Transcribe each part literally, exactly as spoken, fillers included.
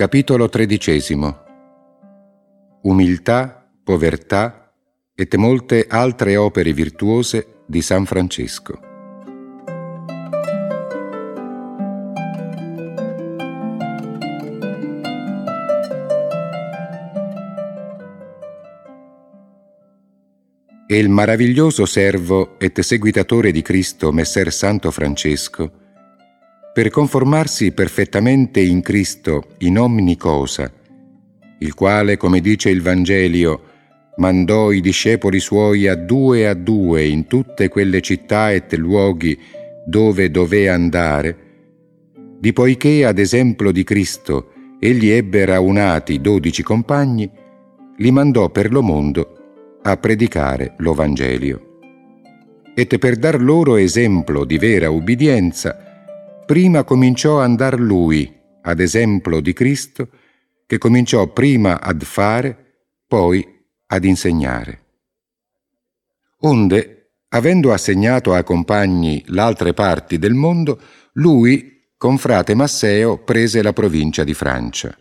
Capitolo tredicesimo. Umiltà, povertà et molte altre opere virtuose di San Francesco. E il maraviglioso servo et seguitatore di Cristo Messer Santo Francesco, per conformarsi perfettamente in Cristo in ogni cosa, il quale, come dice il Vangelio, mandò i discepoli suoi a due a due in tutte quelle città et luoghi dove dovea andare, di poiché ad esempio di Cristo egli ebbe raunati dodici compagni, li mandò per lo mondo a predicare lo Vangelio. Et per dar loro esempio di vera ubbidienza, prima cominciò a andar lui, ad esempio di Cristo, che cominciò prima ad fare, poi ad insegnare. Onde, avendo assegnato a compagni l'altre parti del mondo, lui, con frate Masseo, prese la provincia di Francia.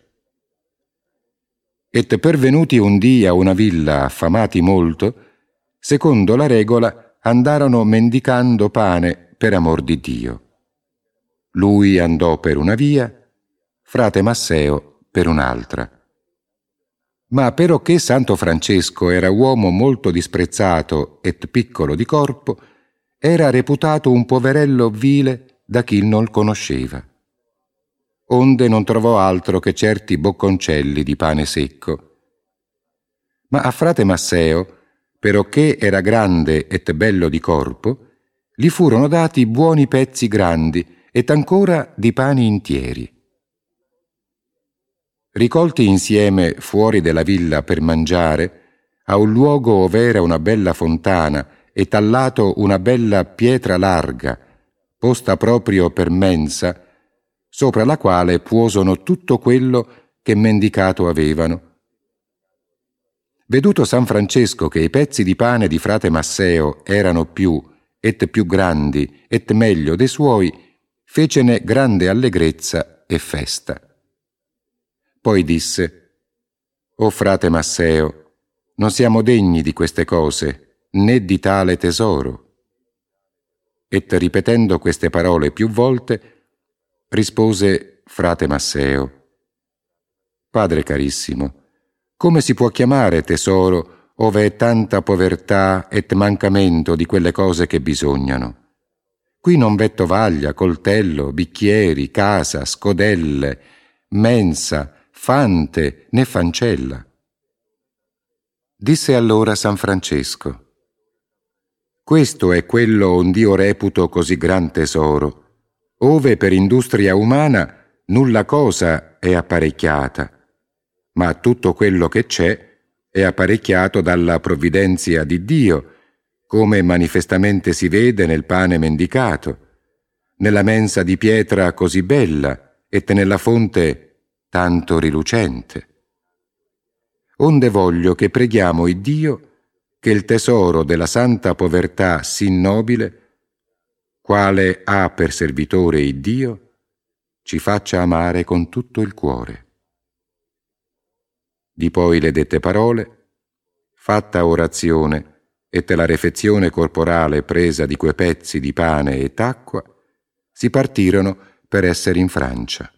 Et pervenuti un dì a una villa affamati molto, secondo la regola andarono mendicando pane per amor di Dio. Lui andò per una via, frate Masseo per un'altra. Ma perché Santo Francesco era uomo molto disprezzato et piccolo di corpo, era reputato un poverello vile da chi non conosceva. Onde non trovò altro che certi bocconcelli di pane secco. Ma a frate Masseo, perché era grande et bello di corpo, gli furono dati buoni pezzi grandi ed ancora di pani intieri. Ricolti insieme fuori della villa per mangiare, a un luogo ov'era una bella fontana e al lato una bella pietra larga, posta proprio per mensa, sopra la quale puosono tutto quello che mendicato avevano. Veduto San Francesco che i pezzi di pane di frate Masseo erano più et più grandi et meglio de suoi, fecene grande allegrezza e festa. Poi disse: «O frate Masseo, non siamo degni di queste cose, né di tale tesoro». Et ripetendo queste parole più volte, rispose frate Masseo: «Padre carissimo, come si può chiamare tesoro ove è tanta povertà et mancamento di quelle cose che bisognano? Qui non v'è tovaglia, coltello, bicchieri, casa, scodelle, mensa, fante, né fancella». Disse allora San Francesco: «Questo è quello ond'io reputo così gran tesoro, ove per industria umana nulla cosa è apparecchiata, ma tutto quello che c'è è apparecchiato dalla provvidenzia di Dio, come manifestamente si vede nel pane mendicato, nella mensa di pietra così bella e nella fonte tanto rilucente. Onde voglio che preghiamo il Dio che il tesoro della santa povertà sì nobile, quale ha per servitore il Dio, ci faccia amare con tutto il cuore». Di poi le dette parole, fatta orazione e la refezione corporale presa di quei pezzi di pane ed acqua, si partirono per essere in Francia.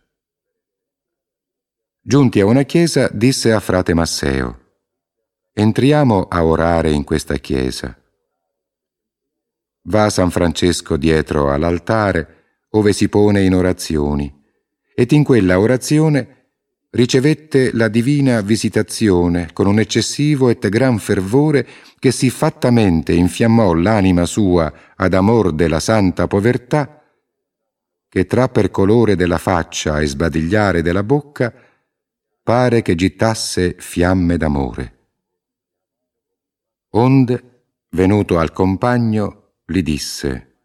Giunti a una chiesa, disse a frate Masseo: «Entriamo a orare in questa chiesa». Va San Francesco dietro all'altare, ove si pone in orazioni, ed in quella orazione ricevette la divina visitazione con un eccessivo et gran fervore che sì fattamente infiammò l'anima sua ad amor della santa povertà, che tra per colore della faccia e sbadigliare della bocca pare che gittasse fiamme d'amore. Onde, venuto al compagno, gli disse: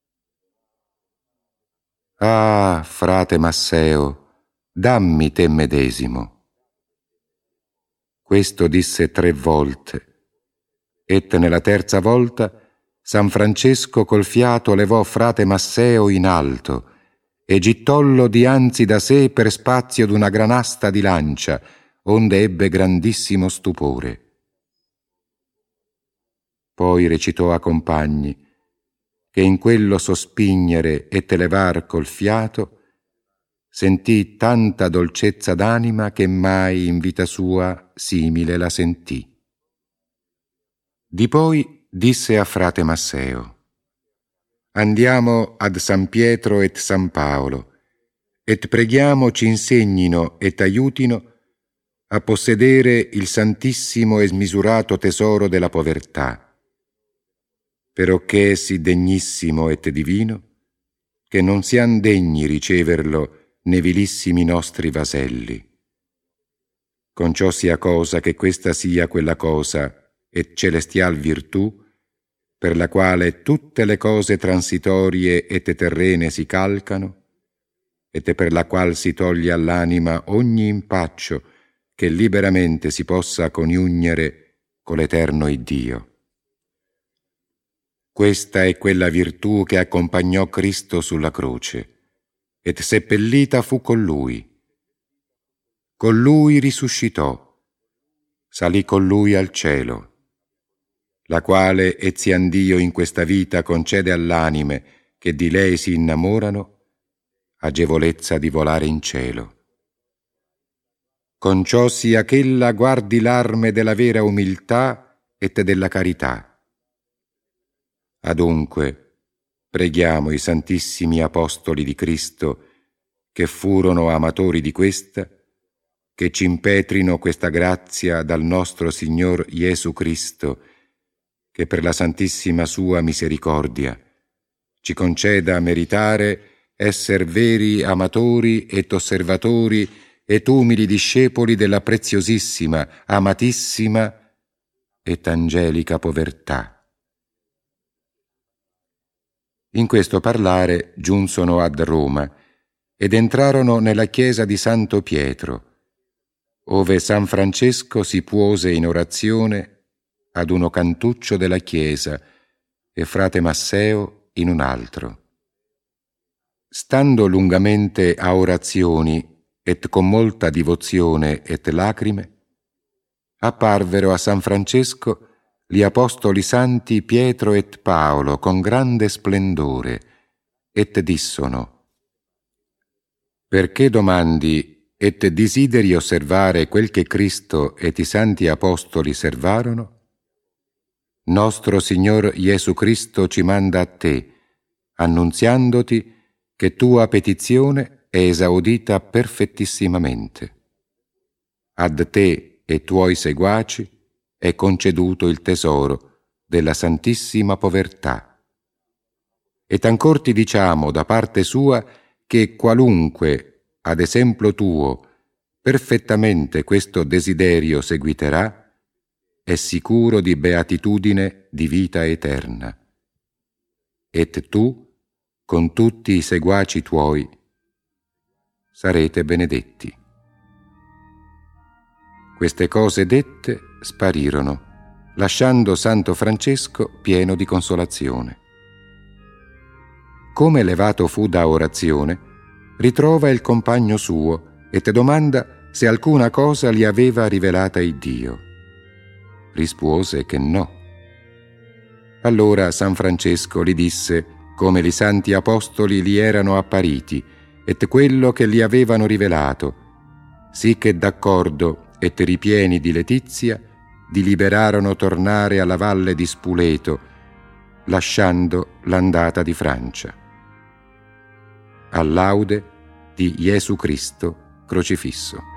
«Ah, frate Masseo, dammi te medesimo». Questo disse tre volte, et nella terza volta San Francesco col fiato levò frate Masseo in alto e gittollo dianzi da sé per spazio d'una gran asta di lancia, onde ebbe grandissimo stupore. Poi recitò a compagni che in quello sospignere e televar col fiato sentì tanta dolcezza d'anima che mai in vita sua simile la sentì. Di poi disse a frate Masseo: andiamo ad San Pietro et San Paolo, et preghiamo ci insegnino et aiutino a possedere il santissimo e smisurato tesoro della povertà, perocché è sì degnissimo et divino, che non sian degni riceverlo ne vilissimi nostri vaselli. Con ciò sia cosa che questa sia quella cosa et celestial virtù, per la quale tutte le cose transitorie et terrene si calcano, et per la qual si toglie all'anima ogni impaccio che liberamente si possa coniugnere con l'eterno Iddio. Questa è quella virtù che accompagnò Cristo sulla croce, et seppellita fu con Lui. Con Lui risuscitò, salì con Lui al cielo, la quale eziandio in questa vita concede all'anime che di lei si innamorano agevolezza di volare in cielo. Con ciò sia ch'ella guardi l'arme della vera umiltà et della carità. Adunque preghiamo i santissimi apostoli di Cristo, che furono amatori di questa, che ci impetrino questa grazia dal nostro Signor Gesù Cristo, che per la santissima sua misericordia ci conceda meritare esser veri amatori et osservatori et umili discepoli della preziosissima, amatissima et angelica povertà. In questo parlare giunsono ad Roma ed entrarono nella chiesa di Santo Pietro, ove San Francesco si puose in orazione ad uno cantuccio della chiesa e frate Masseo in un altro. Stando lungamente a orazioni et con molta divozione et lacrime, apparvero a San Francesco gli apostoli santi Pietro et Paolo con grande splendore, et dissono: perché domandi et desideri osservare quel che Cristo et i santi apostoli servarono? Nostro Signor Gesù Cristo ci manda a te, annunziandoti che tua petizione è esaudita perfettissimamente. Ad te e tuoi seguaci è conceduto il tesoro della santissima povertà. Ed ancor ti diciamo da parte sua che qualunque, ad esempio tuo, perfettamente questo desiderio seguiterà, è sicuro di beatitudine di vita eterna. Et tu, con tutti i seguaci tuoi, sarete benedetti. Queste cose dette sparirono, lasciando Santo Francesco pieno di consolazione. Come levato fu da orazione, ritrova il compagno suo e te domanda se alcuna cosa gli aveva rivelata Iddio. Rispose che no. Allora San Francesco gli disse come i santi apostoli gli erano appariti et quello che gli avevano rivelato, sì che d'accordo et ripieni di letizia deliberarono tornare alla valle di Spuleto, lasciando l'andata di Francia. All'aude di Gesù Cristo crocifisso.